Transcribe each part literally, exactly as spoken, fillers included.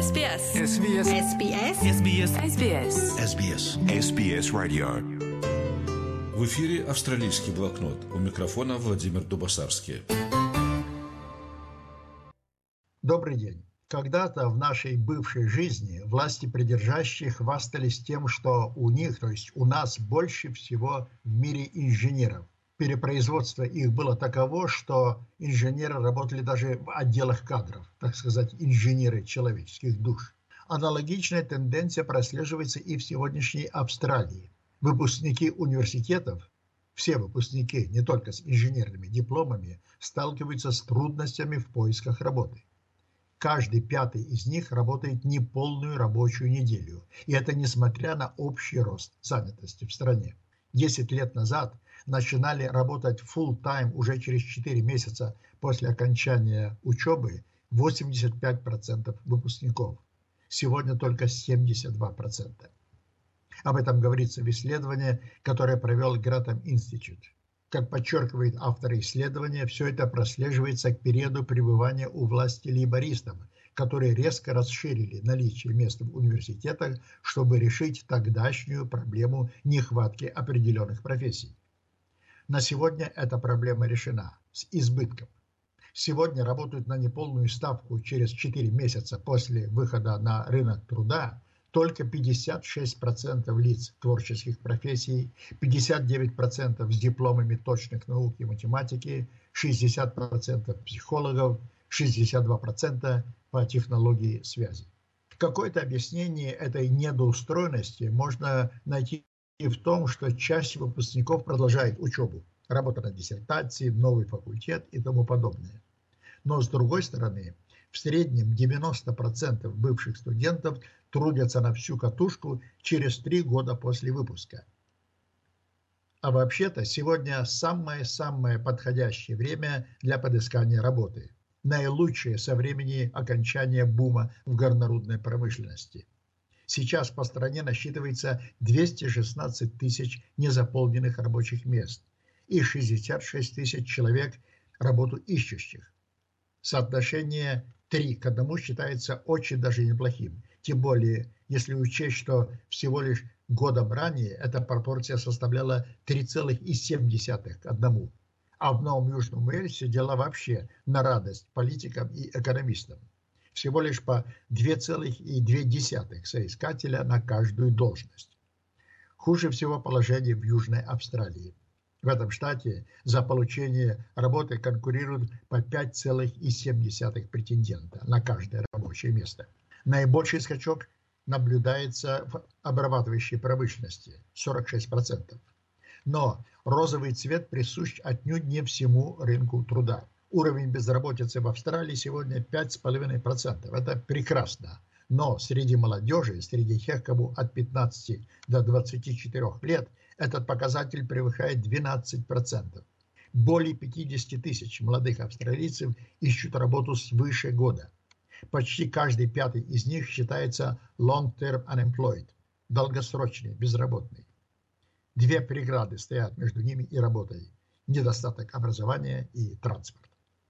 эс би эс. эс би эс. эс би эс. эс би эс. эс би эс. эс би эс. эс би эс Radio. В эфире «Австралийский блокнот». У микрофона Владимир Дубасарский. Добрый день. Когда-то в нашей бывшей жизни власти придержащих хвастались тем, что у них, то есть у нас, больше всего в мире инженеров. Перепроизводство их было таково, что инженеры работали даже в отделах кадров, так сказать, инженеры человеческих душ. Аналогичная тенденция прослеживается и в сегодняшней Австралии. Выпускники университетов, все выпускники, не только с инженерными дипломами, сталкиваются с трудностями в поисках работы. Каждый пятый из них работает неполную рабочую неделю, и это несмотря на общий рост занятости в стране. Десять лет назад начинали работать full-time уже через четыре месяца после окончания учебы восемьдесят пять процентов выпускников. Сегодня только семьдесят два процента. Об этом говорится в исследовании, которое провел Grantham Institute. Как подчеркивает автор исследования, все это прослеживается к периоду пребывания у власти лейбористов, которые резко расширили наличие мест в университетах, чтобы решить тогдашнюю проблему нехватки определенных профессий. На сегодня эта проблема решена с избытком. Сегодня работают на неполную ставку через четыре месяца после выхода на рынок труда только пятьдесят шесть процентов лиц творческих профессий, пятьдесят девять процентов с дипломами точных наук и математики, шестьдесят процентов психологов, шестьдесят два процента по технологии связи. Какое-то объяснение этой недоустроенности можно найти и в том, что часть выпускников продолжает учебу, работа над диссертацией, новый факультет и тому подобное. Но с другой стороны, в среднем девяносто процентов бывших студентов трудятся на всю катушку через три года после выпуска. А вообще-то сегодня самое-самое подходящее время для подыскания работы. Наилучшее со времени окончания бума в горнорудной промышленности. Сейчас по стране насчитывается двести шестнадцать тысяч незаполненных рабочих мест и шестьдесят шесть тысяч человек работу ищущих. Соотношение три к одному считается очень даже неплохим, тем более если учесть, что всего лишь годом ранее эта пропорция составляла три целых семь десятых к одному. А в Новом Южном Уэльсе дела вообще на радость политикам и экономистам. Всего лишь по два целых две десятых соискателя на каждую должность. Хуже всего положение в Южной Австралии. В этом штате за получение работы конкурируют по пять целых семь десятых претендента на каждое рабочее место. Наибольший скачок наблюдается в обрабатывающей промышленности – сорок шесть процентов. Но розовый цвет присущ отнюдь не всему рынку труда. Уровень безработицы в Австралии сегодня пять целых пять десятых процента. Это прекрасно. Но среди молодежи, среди тех, кому от пятнадцати до двадцати четырёх лет, этот показатель превышает двенадцать процентов. Более пятьдесят тысяч молодых австралийцев ищут работу свыше года. Почти каждый пятый из них считается long-term unemployed, долгосрочный, безработный. Две преграды стоят между ними и работой – недостаток образования и транспорт.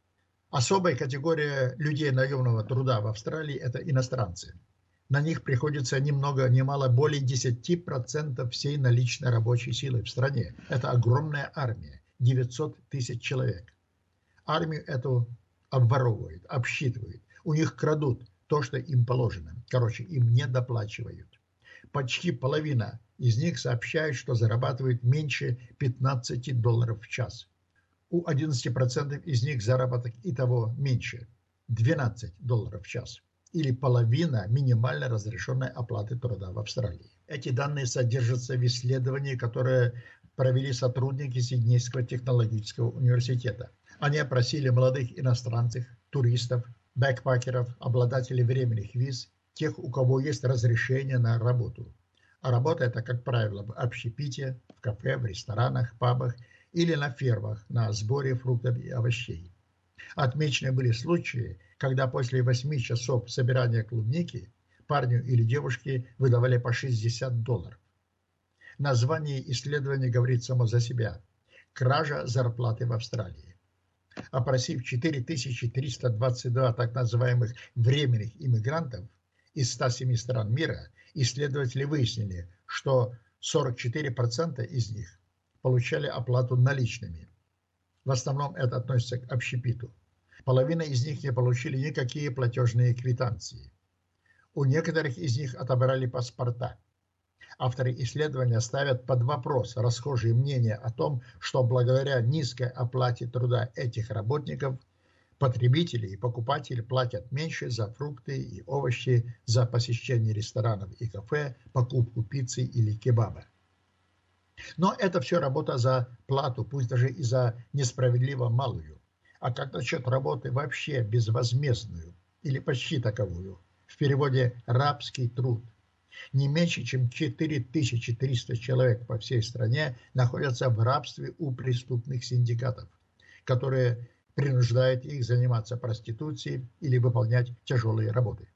Особая категория людей наемного труда в Австралии – это иностранцы. На них приходится ни много ни мало более десяти процентов всей наличной рабочей силы в стране. Это огромная армия – девятьсот тысяч человек. Армию эту обворовывают, обсчитывают. У них крадут то, что им положено. Короче, им не доплачивают. Почти половина из них сообщают, что зарабатывают меньше пятнадцати долларов в час. У одиннадцати процентов из них заработок и того меньше – двенадцать долларов в час. Или половина минимально разрешенной оплаты труда в Австралии. Эти данные содержатся в исследовании, которое провели сотрудники Сиднейского технологического университета. Они опросили молодых иностранцев, туристов, бэкпакеров, обладателей временных виз, тех, у кого есть разрешение на работу. А работа это, как правило, в общепите, в кафе, в ресторанах, пабах или на фермах на сборе фруктов и овощей. Отмечены были случаи, когда после восьми часов собирания клубники парню или девушке выдавали по шестьдесят долларов. Название исследования говорит само за себя. Кража зарплаты в Австралии. Опросив четыре тысячи триста двадцать два так называемых временных иммигрантов из ста семи стран мира исследователи выяснили, что сорок четыре процента из них получали оплату наличными. В основном это относится к общепиту. Половина из них не получили никакие платежные квитанции. У некоторых из них отобрали паспорта. Авторы исследования ставят под вопрос расхожие мнения о том, что благодаря низкой оплате труда этих работников потребители и покупатели платят меньше за фрукты и овощи, за посещение ресторанов и кафе, покупку пиццы или кебаба. Но это все работа за плату, пусть даже и за несправедливо малую. А как насчет работы вообще безвозмездную или почти таковую? В переводе «рабский труд». Не меньше, чем четыре тысячи триста человек по всей стране находятся в рабстве у преступных синдикатов, которые принуждают их заниматься проституцией или выполнять тяжелые работы.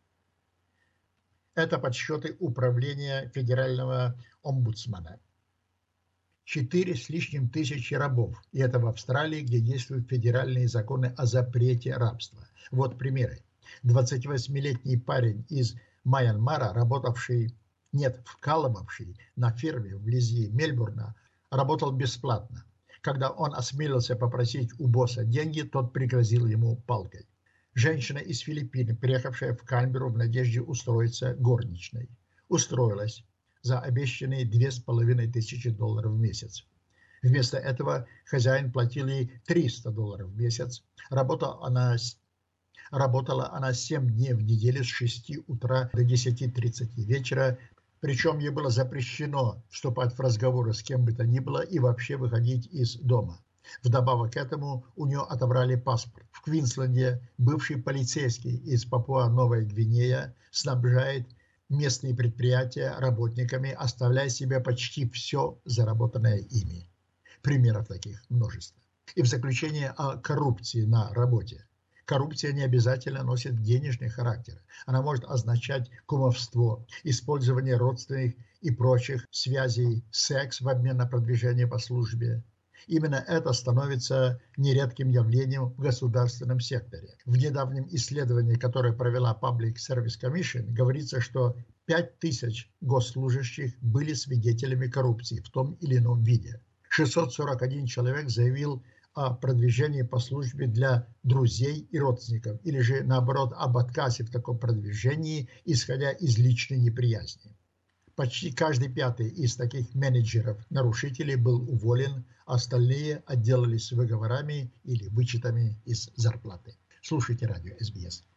Это подсчеты Управления федерального омбудсмена. Четыре с лишним тысячи рабов, и это в Австралии, где действуют федеральные законы о запрете рабства. Вот примеры. двадцативосьмилетний парень из Мьянмара, работавший, нет, вкалывавший на ферме вблизи Мельбурна, работал бесплатно. Когда он осмелился попросить у босса деньги, тот пригрозил ему палкой. Женщина из Филиппин, приехавшая в Канберру в надежде устроиться горничной, устроилась за обещанные две с половиной тысячи долларов в месяц. Вместо этого хозяин платил ей триста долларов в месяц. Работала она, работала она семь дней в неделю с шести утра до десяти тридцати вечера, причем ей было запрещено вступать в разговоры с кем бы то ни было и вообще выходить из дома. Вдобавок к этому у нее отобрали паспорт. В Квинсленде бывший полицейский из Папуа-Новая Гвинея снабжает местные предприятия работниками, оставляя себе почти все заработанное ими. Примеров таких множество. И в заключение о коррупции на работе. Коррупция не обязательно носит денежный характер. Она может означать кумовство, использование родственных и прочих связей, секс в обмен на продвижение по службе. Именно это становится нередким явлением в государственном секторе. В недавнем исследовании, которое провела Public Service Commission, говорится, что пять тысяч госслужащих были свидетелями коррупции в том или ином виде. шестьсот сорок один человек заявил о продвижении по службе для друзей и родственников, или же наоборот об отказе в таком продвижении, исходя из личной неприязни. Почти каждый пятый из таких менеджеров-нарушителей был уволен, а остальные отделались выговорами или вычетами из зарплаты. Слушайте радио эс би эс.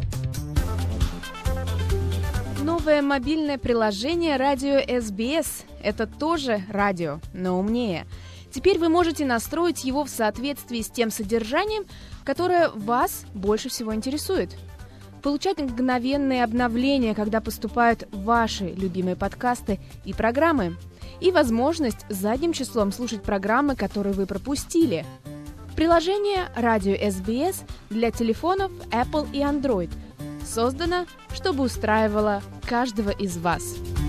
Новое мобильное приложение радио эс би эс – это тоже радио, но умнее. Теперь вы можете настроить его в соответствии с тем содержанием, которое вас больше всего интересует. Получать мгновенные обновления, когда поступают ваши любимые подкасты и программы. И возможность задним числом слушать программы, которые вы пропустили. Приложение радио эс би эс для телефонов Apple и Android создано, чтобы устраивало каждого из вас.